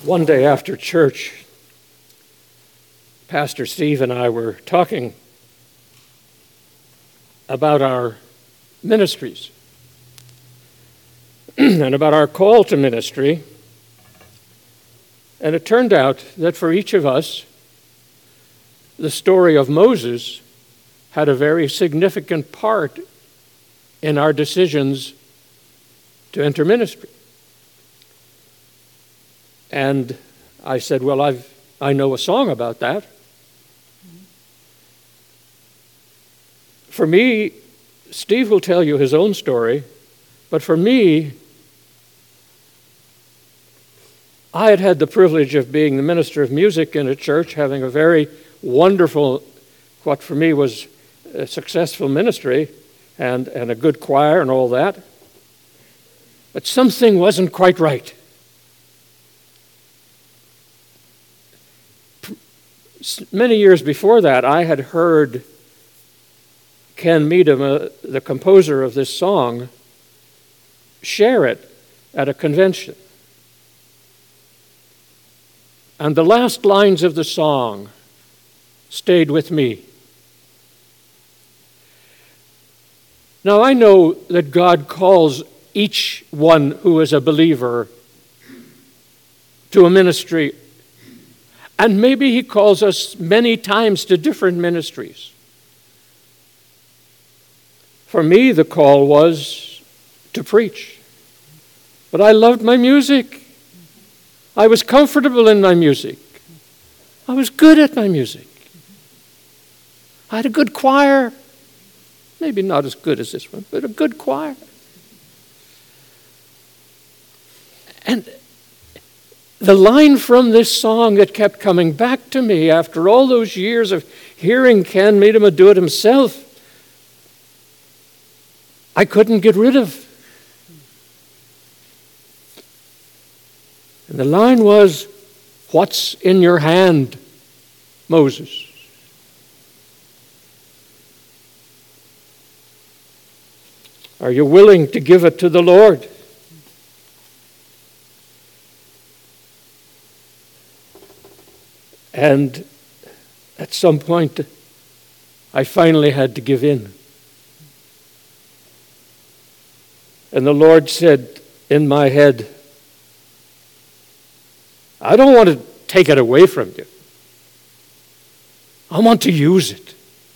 One day after church, Pastor Steve and I were talking about our ministries and about our call to ministry. And it turned out that for each of us, the story of Moses had a very significant part in our decisions to enter ministry. And I said, well, I know a song about that. For me, Steve will tell you his own story, but for me, I had had the privilege of being the minister of music in a church, having a very wonderful, what for me was a successful ministry and a good choir and all that. But something wasn't quite right. Many years before that, I had heard Ken Meadham, the composer of this song, share it at a convention. And the last lines of the song stayed with me. Now, I know that God calls each one who is a believer to a ministry, and maybe He calls us many times to different ministries. For me, the call was to preach. But I loved my music. I was comfortable in my music. I was good at my music. I had a good choir. Maybe not as good as this one, but a good choir. And the line from this song that kept coming back to me after all those years of hearing Ken Meadham do it himself, I couldn't get rid of. And the line was, "What's in your hand, Moses?" Are you willing to give it to the Lord? And at some point, I finally had to give in. And the Lord said in my head, I don't want to take it away from you. I want to use it.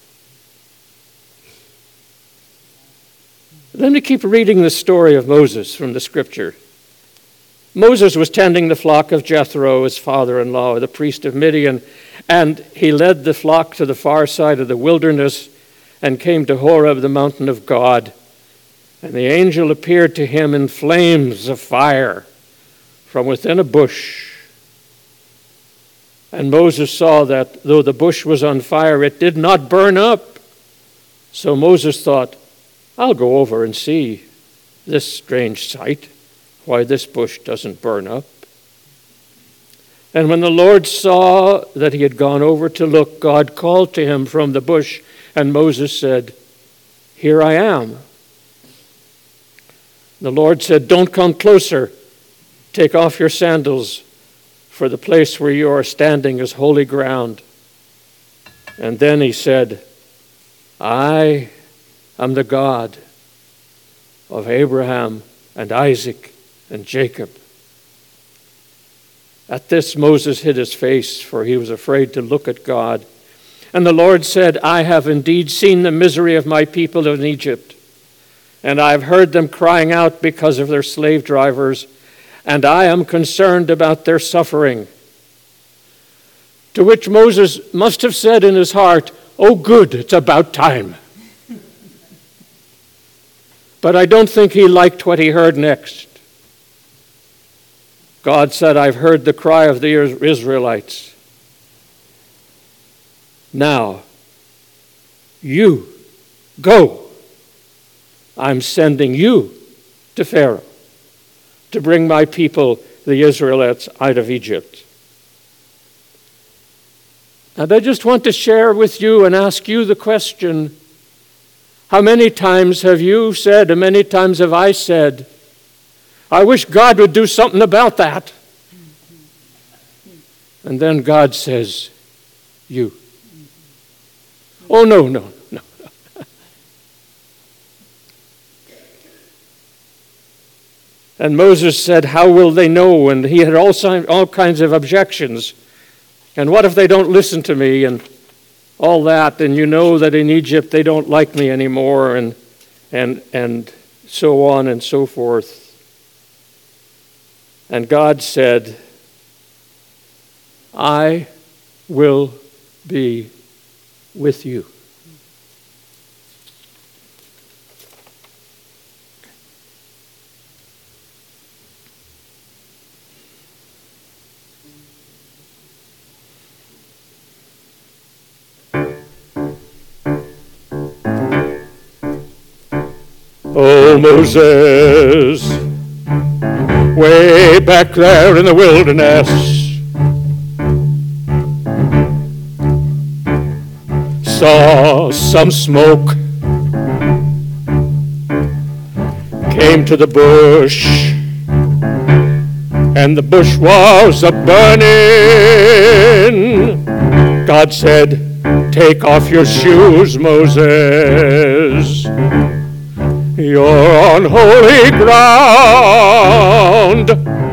Let me keep reading the story of Moses from the scripture. Moses was tending the flock of Jethro, his father-in-law, the priest of Midian, and he led the flock to the far side of the wilderness and came to Horeb, the mountain of God. And the angel appeared to him in flames of fire from within a bush. And Moses saw that though the bush was on fire, it did not burn up. So Moses thought, I'll go over and see this strange sight, why this bush doesn't burn up. And when the Lord saw that he had gone over to look, God called to him from the bush, and Moses said, Here I am. The Lord said, Don't come closer. Take off your sandals, for the place where you are standing is holy ground. And then he said, I am the God of Abraham and Isaac and Jacob. At this Moses hid his face, for he was afraid to look at God. And the Lord said, I have indeed seen the misery of my people in Egypt, and I have heard them crying out because of their slave drivers, and I am concerned about their suffering. To which Moses must have said in his heart, Oh, good, it's about time. But I don't think he liked what he heard next. God said, I've heard the cry of the Israelites. Now, you go. I'm sending you to Pharaoh to bring my people, the Israelites, out of Egypt. And I just want to share with you and ask you the question, how many times have you said, and many times have I said, I wish God would do something about that. And then God says, you. Oh, no. And Moses said, how will they know? And he had all kinds of objections. And what if they don't listen to me and all that? And you know that in Egypt they don't like me anymore, and so on and so forth. And God said, I will be with you. Oh, Moses, way back there in the wilderness, saw some smoke, came to the bush, and the bush was a-burning. God said, take off your shoes, Moses. You're on holy ground.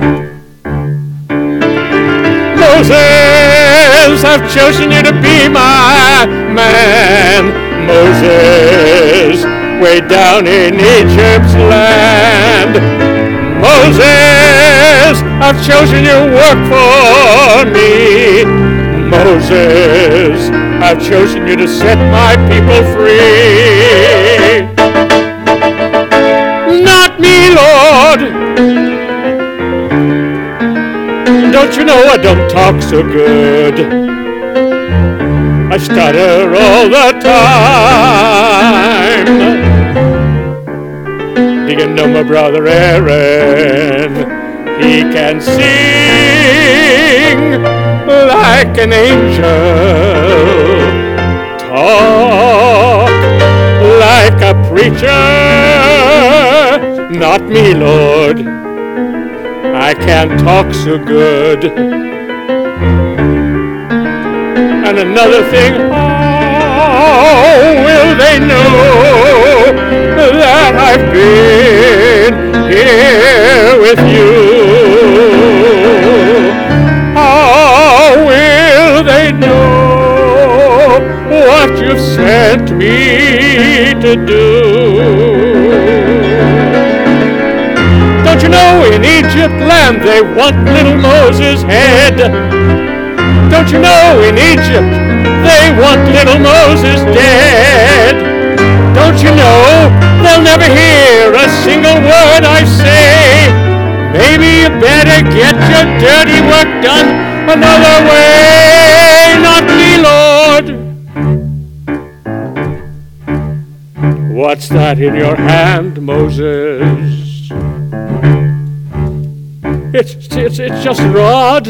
Moses, I've chosen you to be my man. Moses, way down in Egypt's land. Moses, I've chosen you to work for me. Moses, I've chosen you to set my people free. Not me, Lord. Don't you know I don't talk so good? I stutter all the time. Do you know my brother Aaron? He can sing like an angel, talk like a preacher. Not me, Lord, I can't talk so good. And another thing, how will they know that I've been here with you? How will they know what you've sent me to do? Don't you know in Egypt land they want little Moses' head? Don't you know in Egypt they want little Moses dead? Don't you know they'll never hear a single word I say? Maybe you better get your dirty work done another way. Not me, Lord. What's that in your hand, Moses? It's just a rod.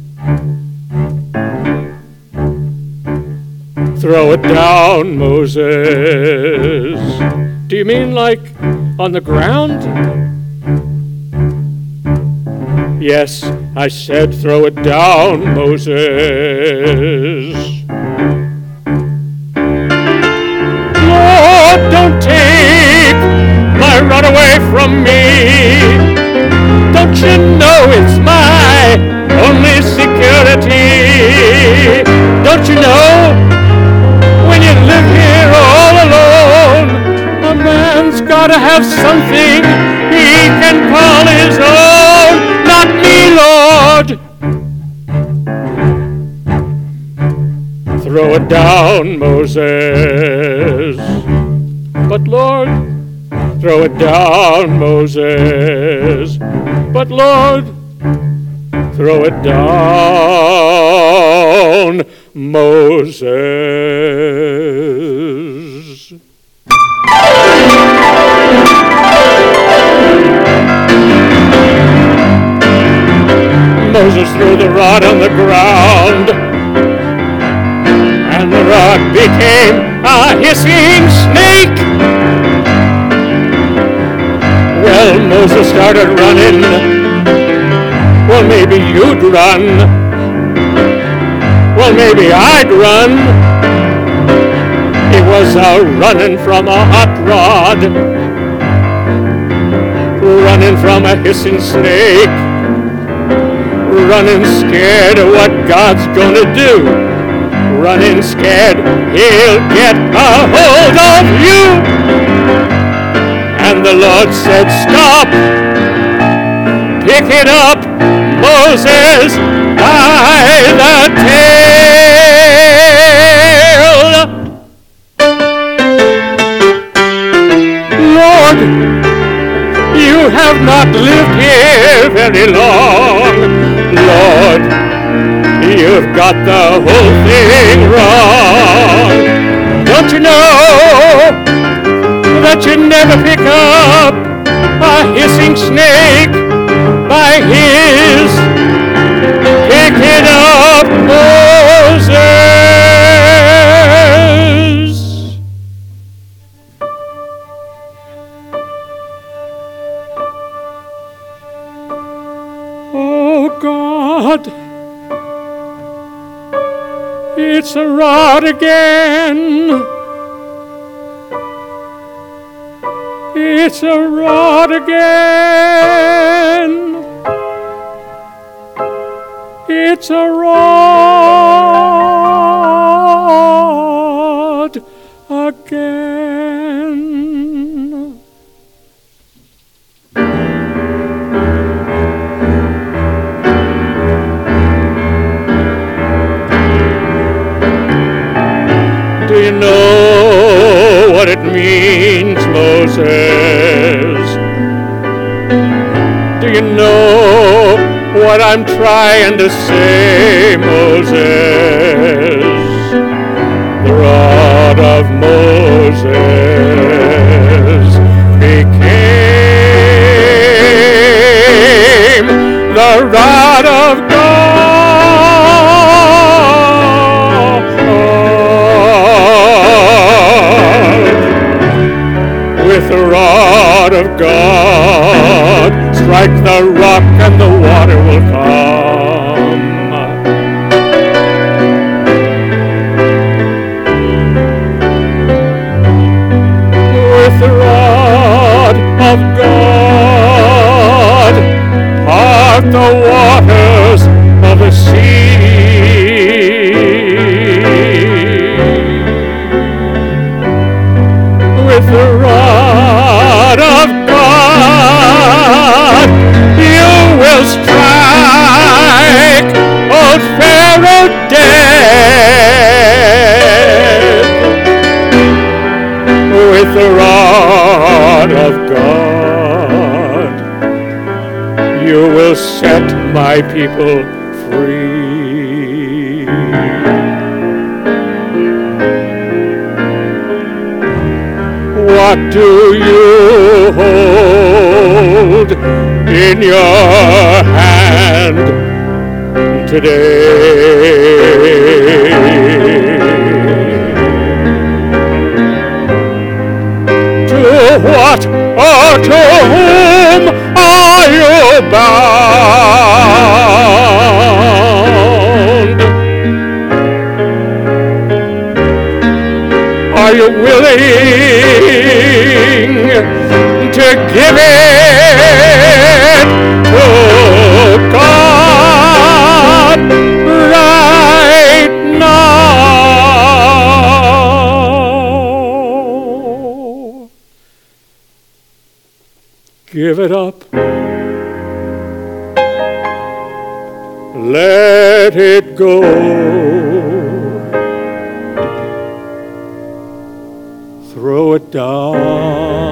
Throw it down, Moses. Do you mean like on the ground? Yes, I said throw it down, Moses. Lord, don't take my rod away from me. Don't you know it's my only security? Don't you know when you live here all alone, a man's gotta have something he can call his own? Not me, Lord. Throw it down, Moses. But Lord, throw it down, Moses. But Lord, throw it down, Moses. Moses threw the rod on the ground, and the rod became a hissing snake. Well, Moses started running. Well, maybe you'd run. well, maybe I'd run. He was running from a hot rod, running from a hissing snake, running scared of what God's gonna do, running scared he'll get a hold of you. And the Lord said, stop, pick it up, Moses, by the tail. Lord, you have not lived here very long. Lord, you've got the whole thing wrong. Don't you know that you never pick up a hissing snake by his pick it up, Moses? Oh God, it's a rod again. It's a rod again. It's a rod again. Do you know what it means, Moses? Do you know what I'm trying to say, Moses? The rod of Moses became the rod of God. With the rod of God, strike the rock and the water will come. With the rod of God, part the waters of the sea. With the rod of God, you will strike old Pharaoh dead. With the rod of God, you will set my people free. What do you hold in your hand today? To what or to whom are you bound? Are you willing to give it to God right now? Give it up. Let it go. Throw it down.